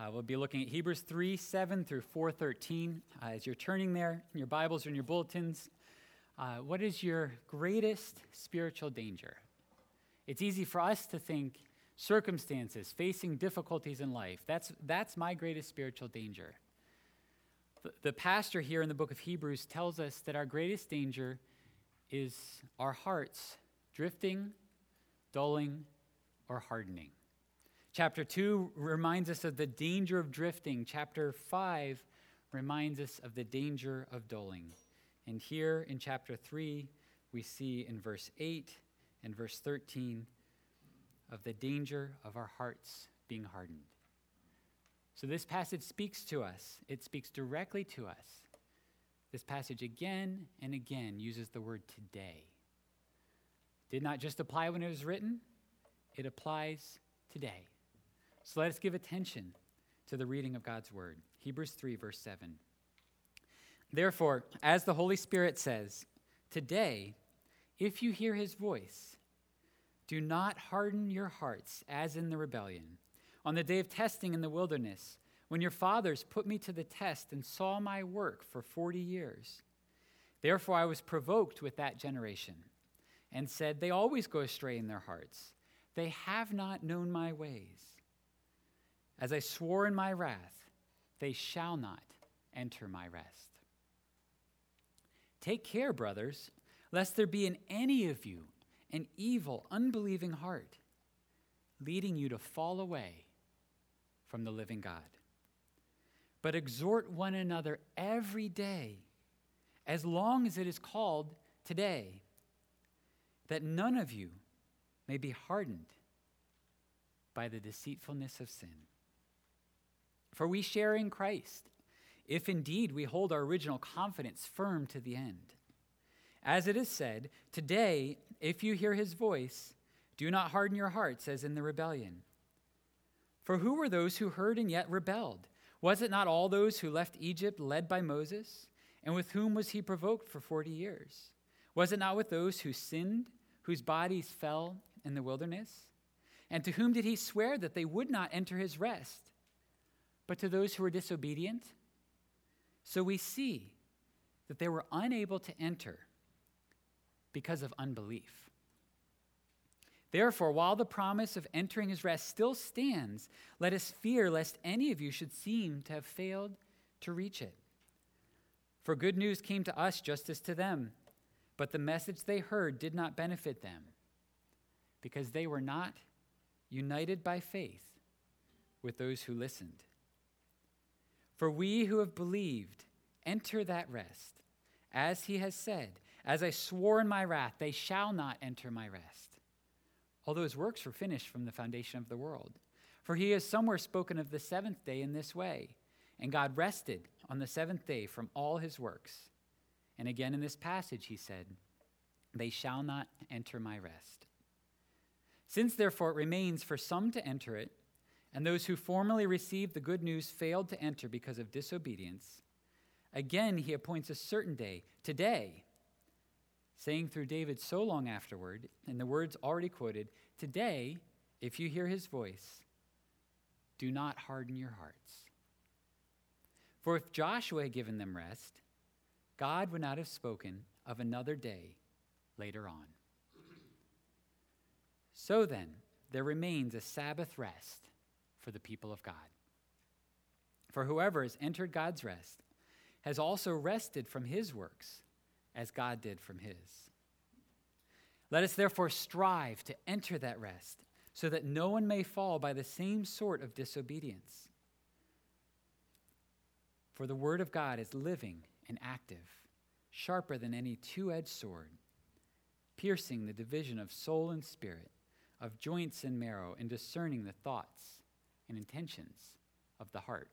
We'll be looking at Hebrews 3:7 through 4:13. As you're turning there in your Bibles or in your bulletins, what is your greatest spiritual danger? It's easy for us to think circumstances, facing difficulties in life. That's my greatest spiritual danger. The pastor here in the book of Hebrews tells us that our greatest danger is our hearts drifting, dulling, or hardening. Chapter 2 reminds us of the danger of drifting. Chapter 5 reminds us of the danger of dulling. And here in chapter 3, we see in verse 8 and verse 13 of the danger of our hearts being hardened. So this passage speaks to us. It speaks directly to us. This passage again and again uses the word today. Did not just apply when it was written, it applies today. So let us give attention to the reading of God's word. Hebrews 3, verse 7. Therefore, as the Holy Spirit says, today, if you hear his voice, do not harden your hearts as in the rebellion, on the day of testing in the wilderness, when your fathers put me to the test and saw my work for 40 years. Therefore, I was provoked with that generation and said, they always go astray in their hearts. They have not known my ways. As I swore in my wrath, they shall not enter my rest. Take care, brothers, lest there be in any of you an evil, unbelieving heart, leading you to fall away from the living God. But exhort one another every day, as long as it is called today, that none of you may be hardened by the deceitfulness of sin. For we share in Christ, if indeed we hold our original confidence firm to the end. As it is said, today, if you hear his voice, do not harden your hearts as in the rebellion. For who were those who heard and yet rebelled? Was it not all those who left Egypt led by Moses? And with whom was he provoked for 40 years? Was it not with those who sinned, whose bodies fell in the wilderness? And to whom did he swear that they would not enter his rest? But to those who were disobedient? So we see that they were unable to enter because of unbelief. Therefore, while the promise of entering his rest still stands, let us fear lest any of you should seem to have failed to reach it. For good news came to us just as to them, but the message they heard did not benefit them, because they were not united by faith with those who listened. For we who have believed enter that rest, as he has said, as I swore in my wrath, they shall not enter my rest. Although his works were finished from the foundation of the world. For he has somewhere spoken of the seventh day in this way, and God rested on the seventh day from all his works. And again in this passage he said, they shall not enter my rest. Since therefore it remains for some to enter it, and those who formerly received the good news failed to enter because of disobedience, again he appoints a certain day, today, saying through David so long afterward, in the words already quoted, today, if you hear his voice, do not harden your hearts. For if Joshua had given them rest, God would not have spoken of another day later on. So then, there remains a Sabbath rest for the people of God. For whoever has entered God's rest has also rested from his works, as God did from his. Let us therefore strive to enter that rest, so that no one may fall by the same sort of disobedience. For the word of God is living and active, sharper than any two-edged sword, piercing the division of soul and spirit, of joints and marrow, and discerning the thoughts and intentions of the heart.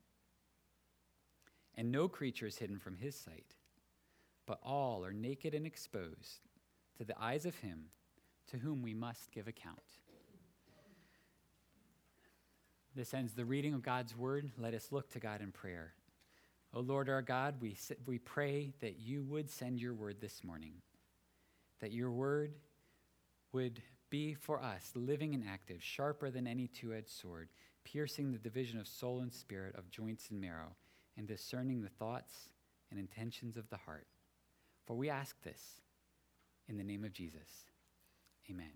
And no creature is hidden from his sight, but all are naked and exposed to the eyes of him to whom we must give account. This ends the reading of God's word. Let us look to God in prayer. O Lord our God, we pray that you would send your word this morning, that your word would be for us living and active, sharper than any two-edged sword, piercing the division of soul and spirit, of joints and marrow, and discerning the thoughts and intentions of the heart. For we ask this in the name of Jesus. Amen.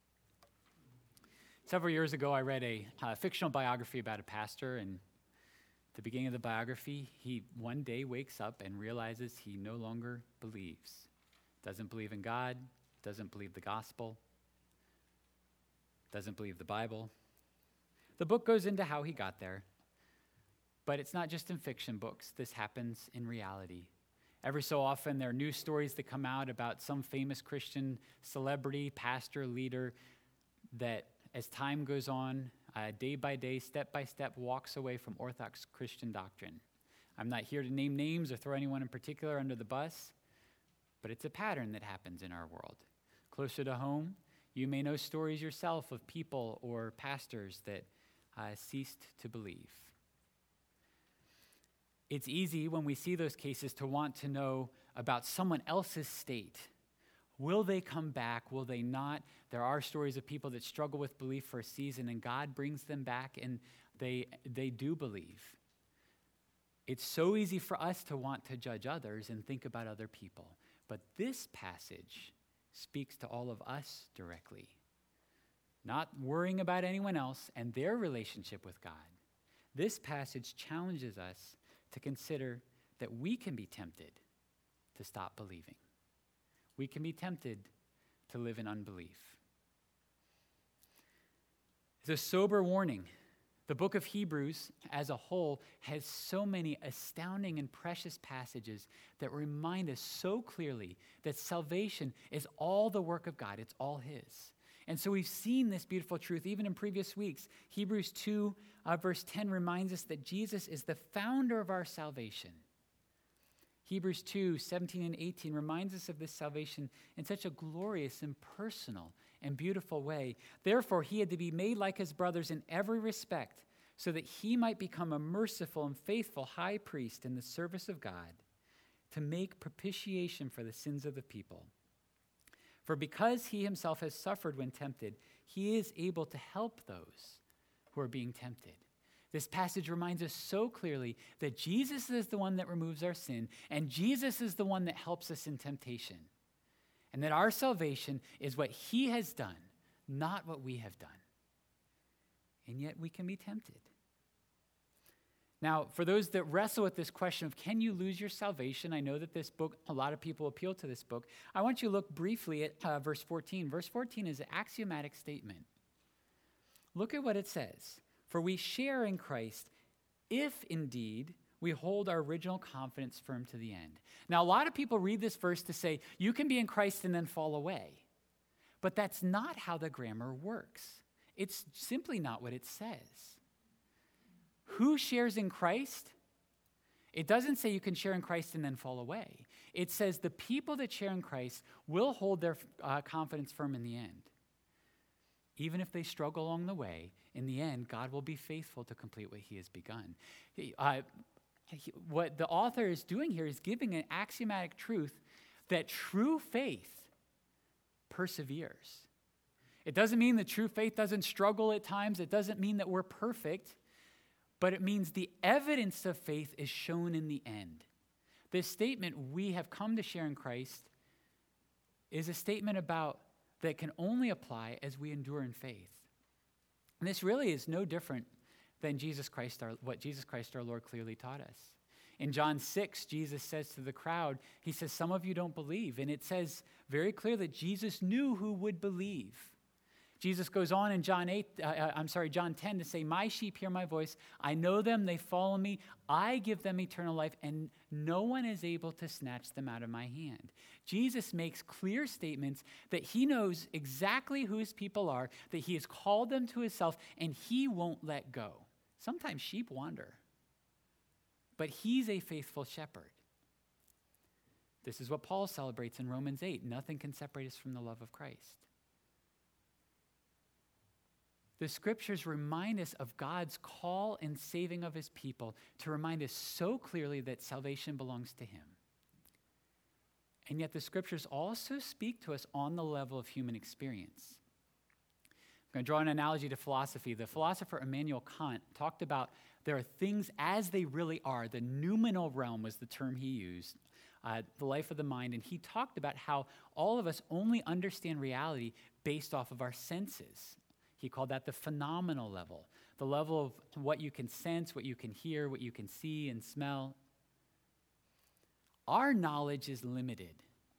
Several years ago, I read a fictional biography about a pastor, and at the beginning of the biography, he one day wakes up and realizes he no longer believes. Doesn't believe in God, doesn't believe the gospel, doesn't believe the Bible. The book goes into how he got there, but it's not just in fiction books. This happens in reality. Every so often, there are news stories that come out about some famous Christian celebrity, pastor, leader that, as time goes on, day by day, step by step, walks away from Orthodox Christian doctrine. I'm not here to name names or throw anyone in particular under the bus, but it's a pattern that happens in our world. Closer to home, you may know stories yourself of people or pastors that ceased to believe. It's easy when we see those cases to want to know about someone else's state. Will they come back? Will they not? There are stories of people that struggle with belief for a season, and God brings them back, and they do believe. It's so easy for us to want to judge others and think about other people. But this passage speaks to all of us directly. Not worrying about anyone else and their relationship with God. This passage challenges us to consider that we can be tempted to stop believing. We can be tempted to live in unbelief. It's a sober warning. The book of Hebrews as a whole has so many astounding and precious passages that remind us so clearly that salvation is all the work of God. It's all His. And so we've seen this beautiful truth even in previous weeks. Hebrews 2, verse 10 reminds us that Jesus is the founder of our salvation. Hebrews 2, 17 and 18 reminds us of this salvation in such a glorious and personal and beautiful way. Therefore, he had to be made like his brothers in every respect, so that he might become a merciful and faithful high priest in the service of God, to make propitiation for the sins of the people. For because he himself has suffered when tempted, he is able to help those who are being tempted. This passage reminds us so clearly that Jesus is the one that removes our sin, and Jesus is the one that helps us in temptation. And that our salvation is what he has done, not what we have done. And yet we can be tempted. Now, for those that wrestle with this question of can you lose your salvation, I know that this book, a lot of people appeal to this book. I want you to look briefly at verse 14. Verse 14 is an axiomatic statement. Look at what it says. For we share in Christ if indeed we hold our original confidence firm to the end. Now, a lot of people read this verse to say you can be in Christ and then fall away. But that's not how the grammar works. It's simply not what it says. Who shares in Christ? It doesn't say you can share in Christ and then fall away. It says the people that share in Christ will hold their confidence firm in the end. Even if they struggle along the way, in the end, God will be faithful to complete what he has begun. What the author is doing here is giving an axiomatic truth that true faith perseveres. It doesn't mean that true faith doesn't struggle at times. It doesn't mean that we're perfect. But it means the evidence of faith is shown in the end. This statement, we have come to share in Christ, is a statement about that can only apply as we endure in faith. And this really is no different than what Jesus Christ our Lord clearly taught us. In John 6, Jesus says to the crowd, he says, some of you don't believe. And it says very clear that Jesus knew who would believe. Jesus goes on in John 10 to say, my sheep hear my voice. I know them, they follow me. I give them eternal life, and no one is able to snatch them out of my hand. Jesus makes clear statements that he knows exactly who his people are, that he has called them to himself, and he won't let go. Sometimes sheep wander, but he's a faithful shepherd. This is what Paul celebrates in Romans 8. Nothing can separate us from the love of Christ. The scriptures remind us of God's call and saving of his people to remind us so clearly that salvation belongs to him. And yet the scriptures also speak to us on the level of human experience. I'm going to draw an analogy to philosophy. The philosopher Immanuel Kant talked about there are things as they really are. The noumenal realm was the term he used, the life of the mind. And he talked about how all of us only understand reality based off of our senses. He called that the phenomenal level, the level of what you can sense, what you can hear, what you can see and smell. Our knowledge is limited.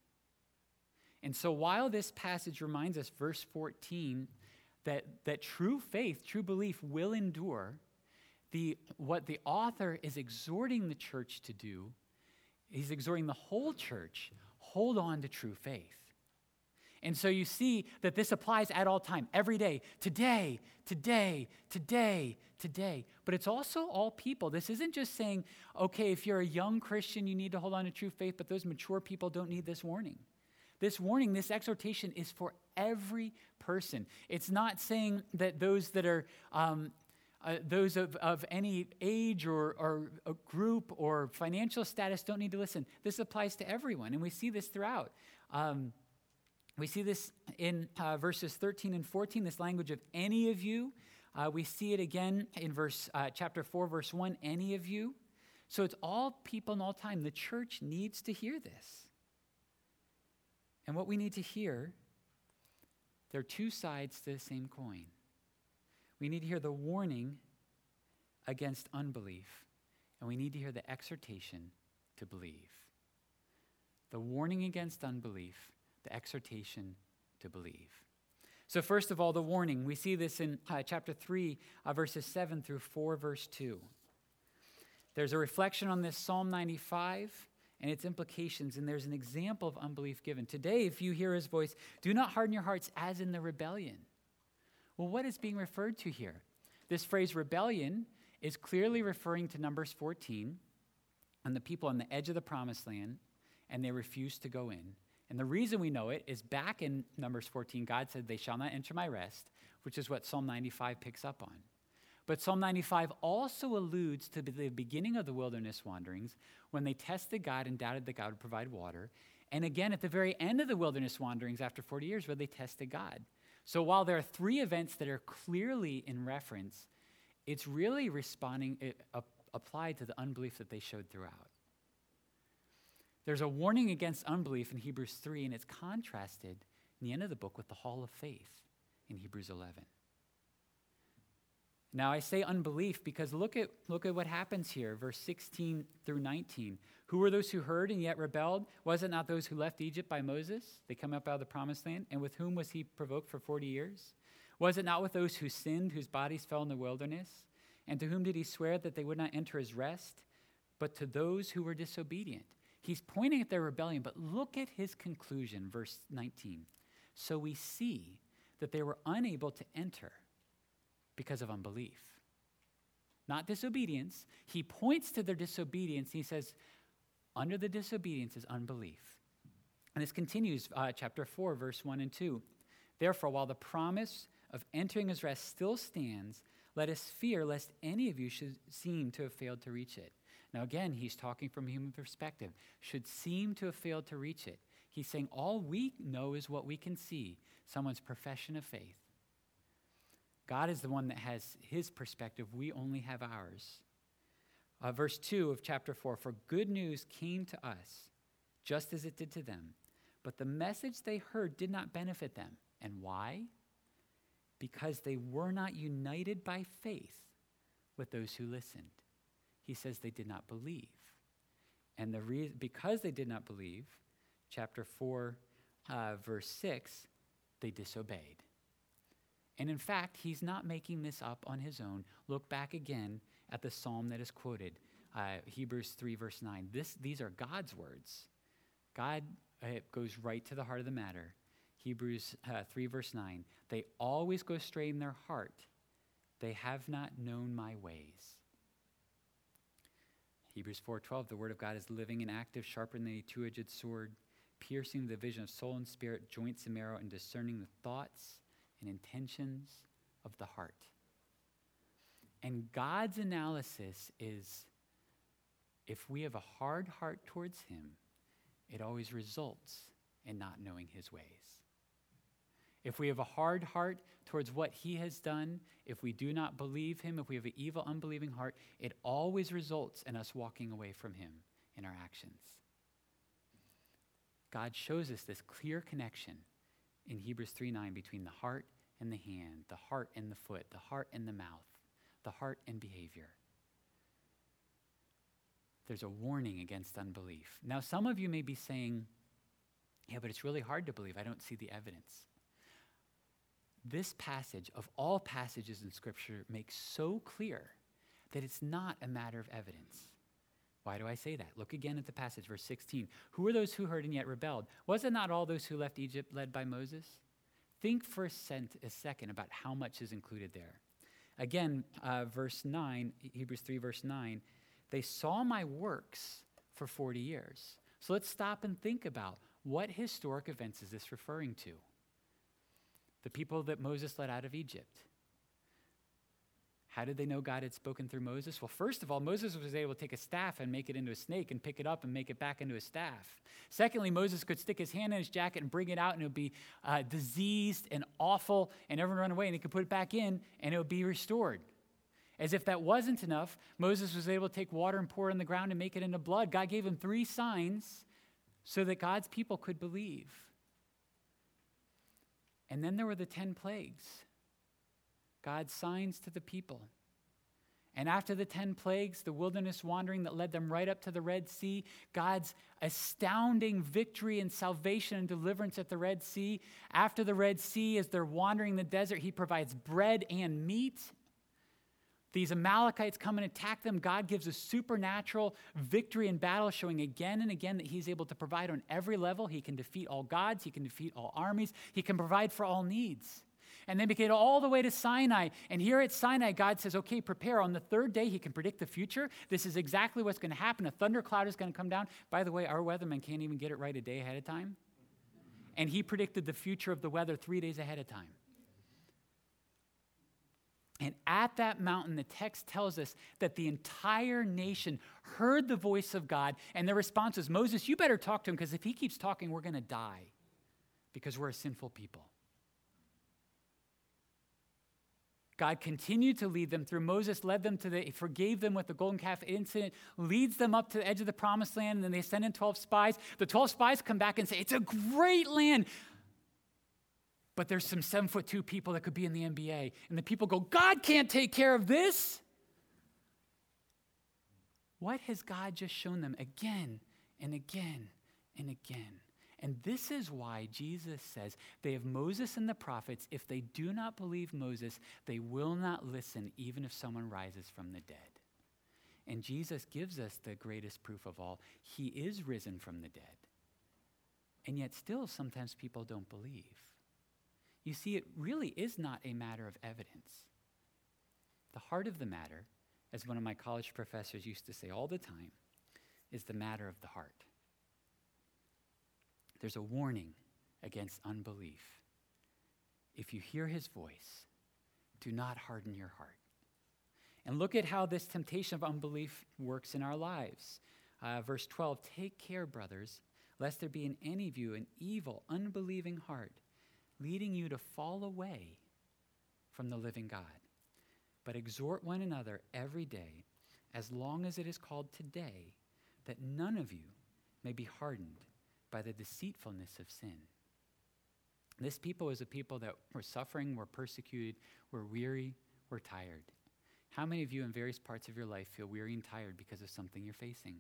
And so while this passage reminds us, verse 14, that true faith, true belief will endure, what the author is exhorting the church to do, he's exhorting the whole church, hold on to true faith. And so you see that this applies at all time, every day, today, today, today, today. But it's also all people. This isn't just saying, okay, if you're a young Christian, you need to hold on to true faith, but those mature people don't need this warning. This warning, this exhortation is for every person. It's not saying that those that are those of any age or a group or financial status don't need to listen. This applies to everyone, and we see this throughout. We see this in verses 13 and 14, this language of any of you. We see it again in chapter 4, verse 1, any of you. So it's all people in all time. The church needs to hear this. And what we need to hear, there are two sides to the same coin. We need to hear the warning against unbelief, and we need to hear the exhortation to believe. The warning against unbelief, the exhortation to believe. So first of all, the warning. We see this in chapter 3, verses 7 through 4, verse 2. There's a reflection on this Psalm 95 and its implications, and there's an example of unbelief given. Today, if you hear his voice, do not harden your hearts as in the rebellion. Well, what is being referred to here? This phrase rebellion is clearly referring to Numbers 14 and the people on the edge of the promised land, and they refused to go in. And the reason we know it is back in Numbers 14, God said, they shall not enter my rest, which is what Psalm 95 picks up on. But Psalm 95 also alludes to the beginning of the wilderness wanderings when they tested God and doubted that God would provide water. And again, at the very end of the wilderness wanderings after 40 years where they tested God. So while there are three events that are clearly in reference, it's really applied to the unbelief that they showed throughout. There's a warning against unbelief in Hebrews 3, and it's contrasted in the end of the book with the hall of faith in Hebrews 11. Now, I say unbelief because look at what happens here, verse 16 through 19. Who were those who heard and yet rebelled? Was it not those who left Egypt by Moses? They come up out of the promised land. And with whom was he provoked for 40 years? Was it not with those who sinned, whose bodies fell in the wilderness? And to whom did he swear that they would not enter his rest? But to those who were disobedient. He's pointing at their rebellion, but look at his conclusion, verse 19. So we see that they were unable to enter because of unbelief. Not disobedience. He points to their disobedience. He says, under the disobedience is unbelief. And this continues, chapter 4, verse 1 and 2. Therefore, while the promise of entering his rest still stands, let us fear lest any of you should seem to have failed to reach it. Now again, he's talking from a human perspective. Should seem to have failed to reach it. He's saying all we know is what we can see, someone's profession of faith. God is the one that has his perspective. We only have ours. Verse 2 of chapter 4, for good news came to us, just as it did to them. But the message they heard did not benefit them. And why? Because they were not united by faith with those who listened. He says they did not believe. And because they did not believe, chapter 4, verse 6, they disobeyed. And in fact, he's not making this up on his own. Look back again at the psalm that is quoted, Hebrews 3, verse 9. These are God's words. God goes right to the heart of the matter. Hebrews 3, verse 9. They always go astray in their heart. They have not known my ways. Hebrews 4:12, the word of God is living and active, sharper than a two-edged sword, piercing the division of soul and spirit, joints and marrow, and discerning the thoughts and intentions of the heart. And God's analysis is, if we have a hard heart towards him, it always results in not knowing his ways. If we have a hard heart towards what he has done, if we do not believe him, if we have an evil, unbelieving heart, it always results in us walking away from him in our actions. God shows us this clear connection in Hebrews 3:9 between the heart and the hand, the heart and the foot, the heart and the mouth, the heart and behavior. There's a warning against unbelief. Now, some of you may be saying, yeah, but it's really hard to believe. I don't see the evidence. This passage, of all passages in Scripture, makes so clear that it's not a matter of evidence. Why do I say that? Look again at the passage, verse 16. Who are those who heard and yet rebelled? Was it not all those who left Egypt led by Moses? Think for a second about how much is included there. Again, verse 9, Hebrews 3, verse 9, they saw my works for 40 years. So let's stop and think about what historic events is this referring to? The people that Moses led out of Egypt. How did they know God had spoken through Moses? Well, first of all, Moses was able to take a staff and make it into a snake and pick it up and make it back into a staff. Secondly, Moses could stick his hand in his jacket and bring it out, and it would be diseased and awful, and everyone run away, and he could put it back in, and it would be restored. As if that wasn't enough, Moses was able to take water and pour it on the ground and make it into blood. God gave him 3 signs so that God's people could believe. And then there were the 10 plagues. God's signs to the people. And after the 10 plagues, the wilderness wandering that led them right up to the Red Sea, God's astounding victory and salvation and deliverance at the Red Sea. After the Red Sea, as they're wandering the desert, he provides bread and meat. These Amalekites come and attack them. God gives a supernatural victory in battle, showing again and again that he's able to provide on every level. He can defeat all gods. He can defeat all armies. He can provide for all needs. And then we get all the way to Sinai. And here at Sinai, God says, okay, prepare. On the 3rd day, he can predict the future. This is exactly what's going to happen. A thundercloud is going to come down. By the way, our weatherman can't even get it right a day ahead of time. And he predicted the future of the weather 3 days ahead of time. And at that mountain, the text tells us that the entire nation heard the voice of God, and their response was, Moses, you better talk to him, because if he keeps talking, we're going to die, because we're a sinful people. God continued to lead them through. Moses led them forgave them with the golden calf incident, leads them up to the edge of the promised land, and then they send in 12 spies. The 12 spies come back and say, it's a great land. But there's some 7'2" people that could be in the NBA. And the people go, God can't take care of this. What has God just shown them again and again and again? And this is why Jesus says they have Moses and the prophets. If they do not believe Moses, they will not listen, even if someone rises from the dead. And Jesus gives us the greatest proof of all. He is risen from the dead. And yet still sometimes people don't believe. You see, it really is not a matter of evidence. The heart of the matter, as one of my college professors used to say all the time, is the matter of the heart. There's a warning against unbelief. If you hear his voice, do not harden your heart. And look at how this temptation of unbelief works in our lives. Verse 12, take care, brothers, lest there be in any of you an evil, unbelieving heart, leading you to fall away from the living God. But exhort one another every day, as long as it is called today, that none of you may be hardened by the deceitfulness of sin. This people is a people that were suffering, were persecuted, were weary, were tired. How many of you in various parts of your life feel weary and tired because of something you're facing?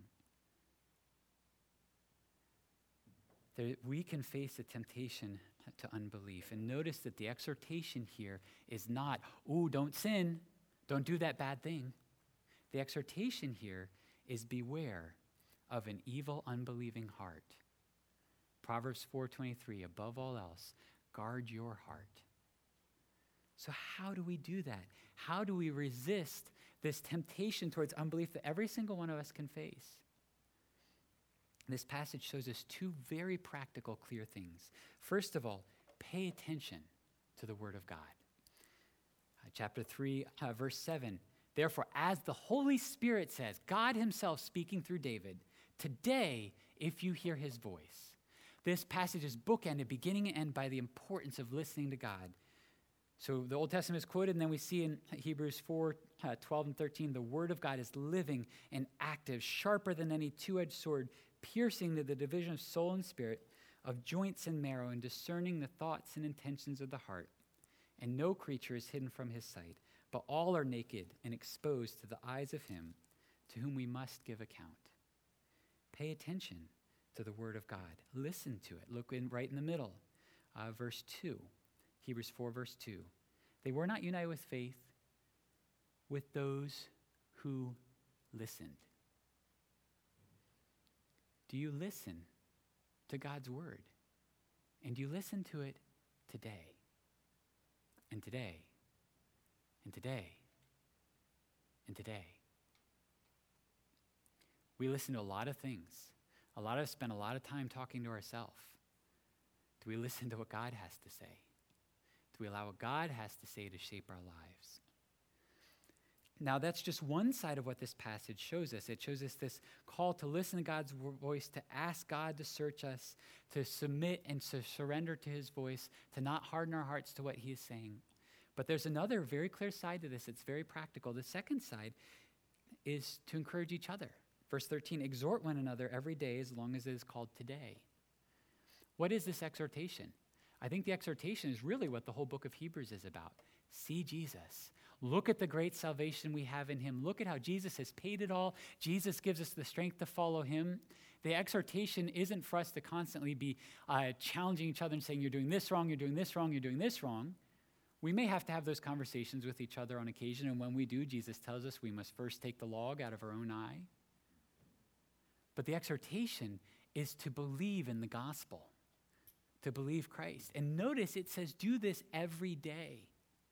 We can face a temptation to unbelief. And notice that the exhortation here is not, ooh, don't sin, don't do that bad thing. The exhortation here is beware of an evil, unbelieving heart. Proverbs 4:23, above all else, guard your heart. So how do we do that? How do we resist this temptation towards unbelief that every single one of us can face? This passage shows us 2 very practical, clear things. First of all, pay attention to the word of God. Chapter 3, verse 7, therefore, as the Holy Spirit says, God himself speaking through David, today, if you hear his voice. This passage is bookended, beginning and end, by the importance of listening to God. So the Old Testament is quoted, and then we see in Hebrews 4, 12 and 13, the word of God is living and active, sharper than any two-edged sword, piercing to the division of soul and spirit, of joints and marrow, and discerning the thoughts and intentions of the heart. And no creature is hidden from his sight, but all are naked and exposed to the eyes of him to whom we must give account. Pay attention to the word of God. Listen to it. Look right in the middle, verse 2. Hebrews 4, verse 2. They were not united with faith with those who listened. Do you listen to God's word? And do you listen to it today? And today? And today? And today? We listen to a lot of things. A lot of us spend a lot of time talking to ourselves. Do we listen to what God has to say? Do we allow what God has to say to shape our lives? Now, that's just one side of what this passage shows us. It shows us this call to listen to God's voice, to ask God to search us, to submit and to surrender to his voice, to not harden our hearts to what he is saying. But there's another very clear side to this. It's very practical. The second side is to encourage each other. Verse 13, exhort one another every day as long as it is called today. What is this exhortation? I think the exhortation is really what the whole book of Hebrews is about. See Jesus. Look at the great salvation we have in him. Look at how Jesus has paid it all. Jesus gives us the strength to follow him. The exhortation isn't for us to constantly be challenging each other and saying, you're doing this wrong, you're doing this wrong, you're doing this wrong. We may have to have those conversations with each other on occasion, and when we do, Jesus tells us we must first take the log out of our own eye. But the exhortation is to believe in the gospel, to believe Christ. And notice it says, do this every day.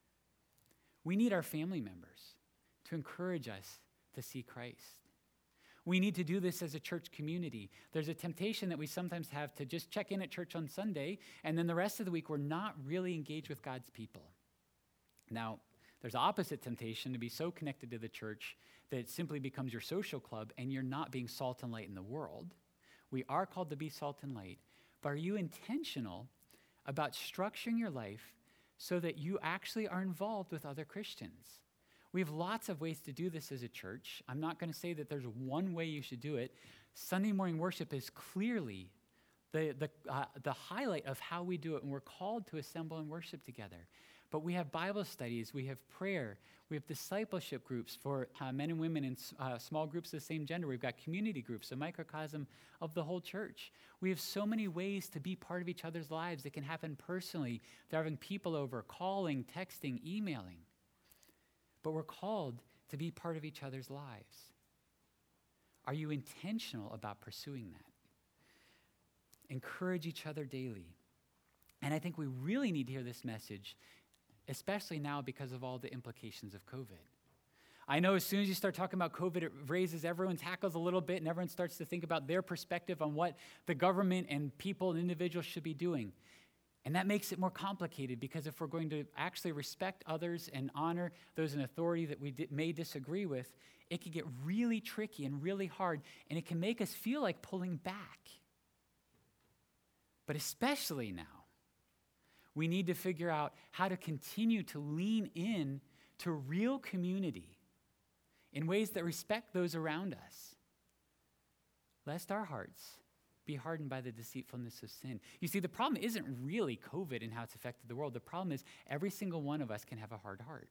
We need our family members to encourage us to see Christ. We need to do this as a church community. There's a temptation that we sometimes have to just check in at church on Sunday, and then the rest of the week we're not really engaged with God's people. Now, there's opposite temptation to be so connected to the church that it simply becomes your social club and you're not being salt and light in the world. We are called to be salt and light, but are you intentional about structuring your life so that you actually are involved with other Christians? We have lots of ways to do this as a church. I'm not going to say that there's one way you should do it. Sunday morning worship is clearly the highlight of how we do it, and we're called to assemble and worship together. But we have Bible studies, we have prayer, we have discipleship groups for men and women in small groups of the same gender. We've got community groups, a microcosm of the whole church. We have so many ways to be part of each other's lives. It can happen personally. They're having people over, calling, texting, emailing. But we're called to be part of each other's lives. Are you intentional about pursuing that? Encourage each other daily. And I think we really need to hear this message, especially now because of all the implications of COVID. I know as soon as you start talking about COVID, it raises everyone's hackles a little bit, and everyone starts to think about their perspective on what the government and people and individuals should be doing. And that makes it more complicated, because if we're going to actually respect others and honor those in authority that we may disagree with, it can get really tricky and really hard, and it can make us feel like pulling back. But especially now, we need to figure out how to continue to lean in to real community in ways that respect those around us, lest our hearts be hardened by the deceitfulness of sin. You see, the problem isn't really COVID and how it's affected the world. The problem is every single one of us can have a hard heart.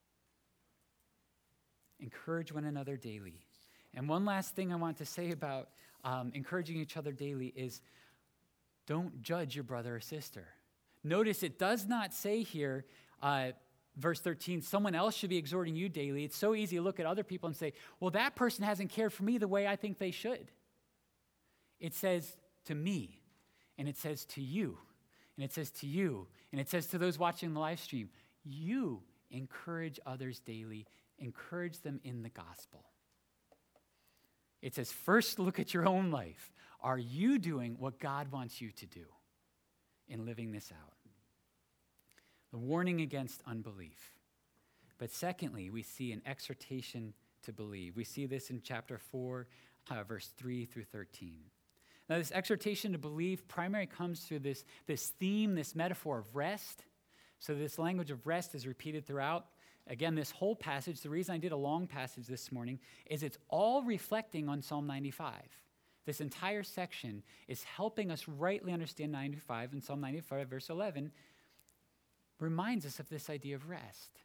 Encourage one another daily. And one last thing I want to say about encouraging each other daily is don't judge your brother or sister. Notice it does not say here, verse 13, someone else should be exhorting you daily. It's so easy to look at other people and say, well, that person hasn't cared for me the way I think they should. It says to me, and it says to you, and it says to you, and it says to those watching the live stream, you encourage others daily, encourage them in the gospel. It says, first look at your own life. Are you doing what God wants you to do in living this out? The warning against unbelief. But secondly, we see an exhortation to believe. We see this in chapter 4, verse 3 through 13. Now, this exhortation to believe primarily comes through this theme, this metaphor of rest. So this language of rest is repeated throughout. Again, this whole passage, the reason I did a long passage this morning is it's all reflecting on Psalm 95. This entire section is helping us rightly understand 95, and Psalm 95, verse 11, reminds us of this idea of rest.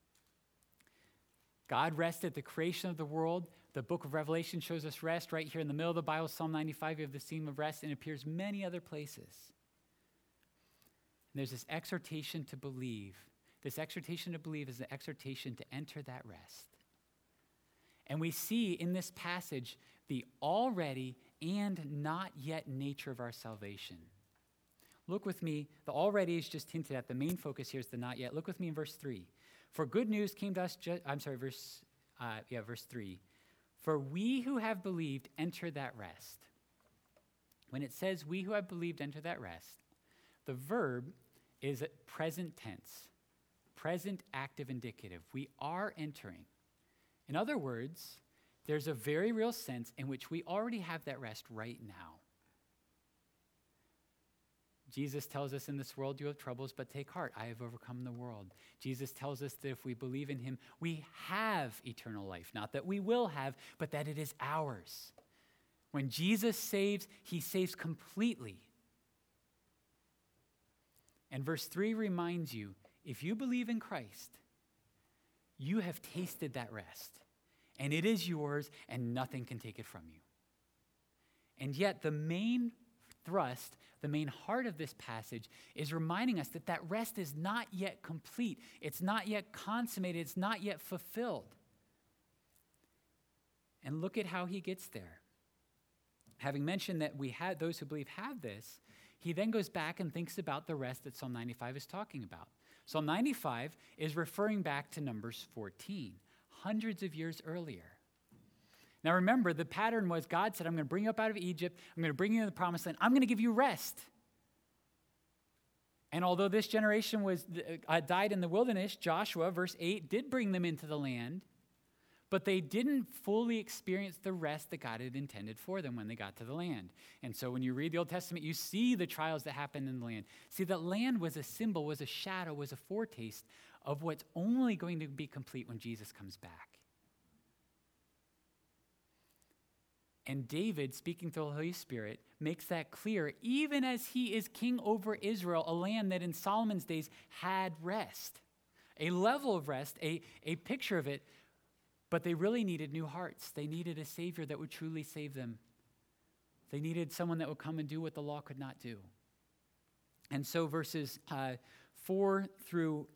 God rested at the creation of the world. The book of Revelation shows us rest right here in the middle of the Bible. Psalm 95, you have the theme of rest, and it appears many other places. And there's this exhortation to believe. This exhortation to believe is the exhortation to enter that rest. And we see in this passage the already and not yet nature of our salvation. Look with me. The already is just hinted at. The main focus here is the not yet. Look with me in verse 3. For good news came to us, verse 3. For we who have believed enter that rest. When it says we who have believed enter that rest, the verb is present tense, present active indicative. We are entering. In other words, there's a very real sense in which we already have that rest right now. Jesus tells us in this world you have troubles, but take heart, I have overcome the world. Jesus tells us that if we believe in him, we have eternal life. Not that we will have, but that it is ours. When Jesus saves, he saves completely. And verse 3 reminds you, if you believe in Christ, you have tasted that rest, and it is yours, and nothing can take it from you. And yet the main thrust, the main heart of this passage is reminding us that that rest is not yet complete. It's not yet consummated. It's not yet fulfilled. And look at how he gets there. Having mentioned that we had those who believe have this, he then goes back and thinks about the rest that Psalm 95 is talking about. Psalm 95 is referring back to Numbers 14, hundreds of years earlier. Now remember, the pattern was God said, I'm going to bring you up out of Egypt. I'm going to bring you into the promised land. I'm going to give you rest. And although this generation died in the wilderness, Joshua, verse 8, did bring them into the land, but they didn't fully experience the rest that God had intended for them when they got to the land. And so when you read the Old Testament, you see the trials that happened in the land. See, that land was a symbol, was a shadow, was a foretaste of what's only going to be complete when Jesus comes back. And David, speaking through the Holy Spirit, makes that clear, even as he is king over Israel, a land that in Solomon's days had rest, a level of rest, a picture of it, but they really needed new hearts. They needed a Savior that would truly save them. They needed someone that would come and do what the law could not do. And so verses 4 through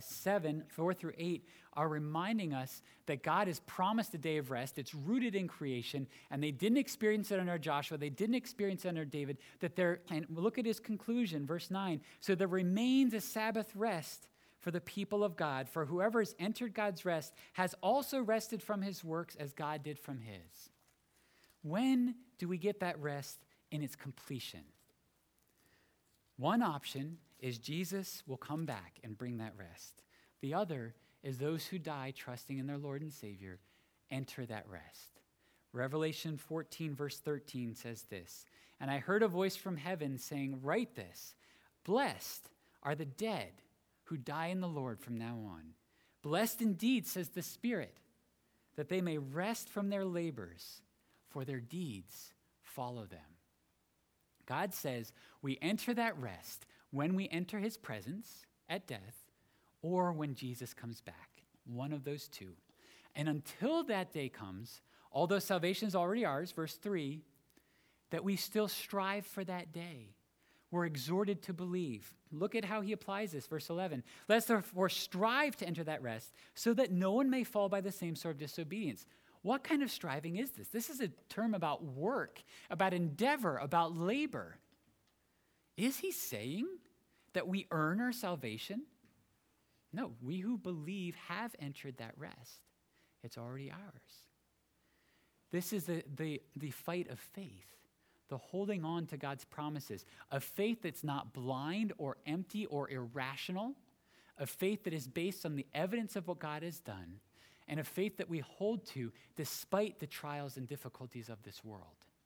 8 are reminding us that God has promised a day of rest. It's rooted in creation, and they didn't experience it under Joshua. They didn't experience it under David. And look at his conclusion, verse 9. So there remains a Sabbath rest for the people of God, for whoever has entered God's rest has also rested from his works as God did from his. When do we get that rest in its completion? One option is Jesus will come back and bring that rest. The other is those who die trusting in their Lord and Savior enter that rest. Revelation 14 verse 13 says this, and I heard a voice from heaven saying, write this, blessed are the dead who die in the Lord from now on. Blessed indeed, says the Spirit, that they may rest from their labors, for their deeds follow them. God says we enter that rest when we enter his presence at death or when Jesus comes back, one of those two. And until that day comes, although salvation is already ours, verse 3, that we still strive for that day. We're exhorted to believe. Look at how he applies this, verse 11. Let us therefore strive to enter that rest so that no one may fall by the same sort of disobedience. What kind of striving is this? This is a term about work, about endeavor, about labor. Is he saying that we earn our salvation? No, we who believe have entered that rest. It's already ours. This is the fight of faith, the holding on to God's promises, a faith that's not blind or empty or irrational, a faith that is based on the evidence of what God has done, and a faith that we hold to despite the trials and difficulties of this world.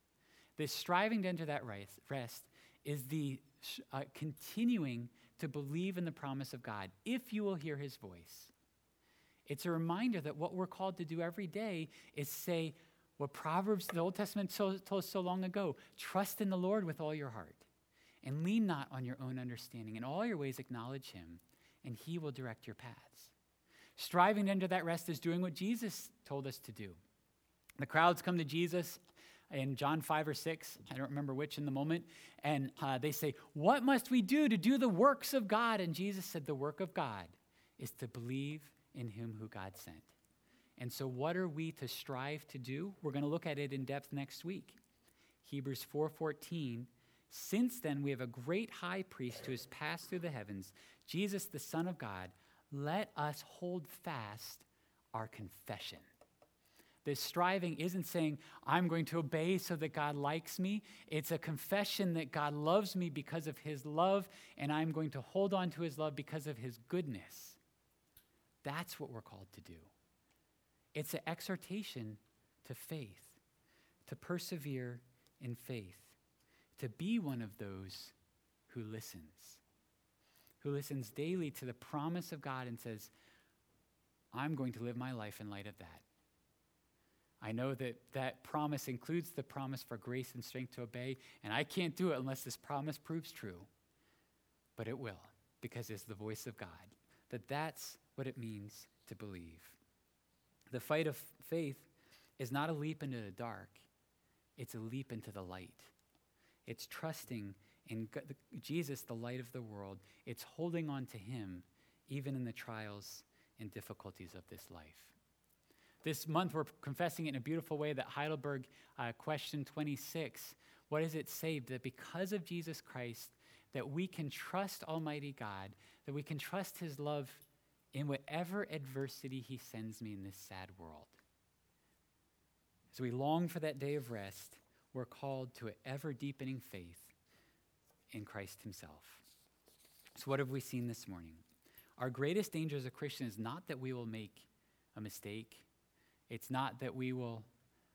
This striving to enter that rest is the continuing to believe in the promise of God, if you will hear his voice. It's a reminder that what we're called to do every day is say what Proverbs, the Old Testament told us so long ago, trust in the Lord with all your heart and lean not on your own understanding. In all your ways acknowledge him, and he will direct your paths. Striving to enter that rest is doing what Jesus told us to do. The crowds come to Jesus in John 5 or 6, I don't remember which in the moment, and they say, what must we do to do the works of God? And Jesus said, the work of God is to believe in him who God sent. And so what are we to strive to do? We're going to look at it in depth next week. Hebrews 4:14, since then we have a great high priest who has passed through the heavens, Jesus, the Son of God, let us hold fast our confession. This striving isn't saying, I'm going to obey so that God likes me. It's a confession that God loves me because of his love, and I'm going to hold on to his love because of his goodness. That's what we're called to do. It's an exhortation to faith, to persevere in faith, to be one of those who listens daily to the promise of God and says, I'm going to live my life in light of that. I know that that promise includes the promise for grace and strength to obey, and I can't do it unless this promise proves true. But it will, because it's the voice of God. That's what it means to believe. The fight of faith is not a leap into the dark. It's a leap into the light. It's trusting in Jesus, the light of the world. It's holding on to him, even in the trials and difficulties of this life. This month, we're confessing it in a beautiful way, that Heidelberg question 26. What does it say? That because of Jesus Christ, that we can trust Almighty God, that we can trust his love in whatever adversity he sends me in this sad world. As we long for that day of rest, we're called to an ever-deepening faith in Christ himself. So what have we seen this morning? Our greatest danger as a Christian is not that we will make a mistake. It's not that we will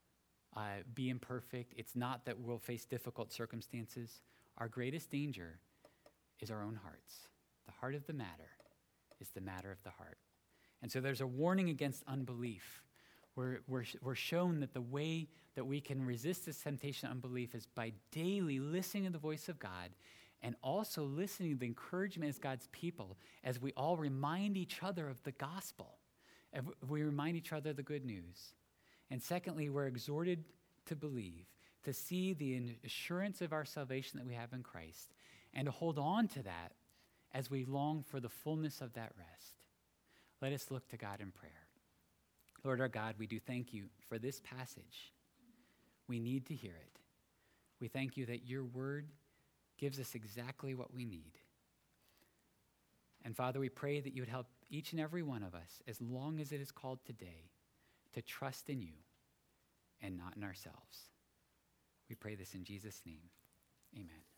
be imperfect. It's not that we'll face difficult circumstances. Our greatest danger is our own hearts. The heart of the matter is the matter of the heart. And so there's a warning against unbelief. We're shown that the way that we can resist this temptation of unbelief is by daily listening to the voice of God, and also listening to the encouragement as God's people as we all remind each other of the gospel. We remind each other of the good news. And secondly, we're exhorted to believe, to see the assurance of our salvation that we have in Christ, and to hold on to that as we long for the fullness of that rest. Let us look to God in prayer. Lord our God, we do thank you for this passage. We need to hear it. We thank you that your word gives us exactly what we need. And Father, we pray that you would help each and every one of us, as long as it is called today, to trust in you and not in ourselves. We pray this in Jesus' name. Amen.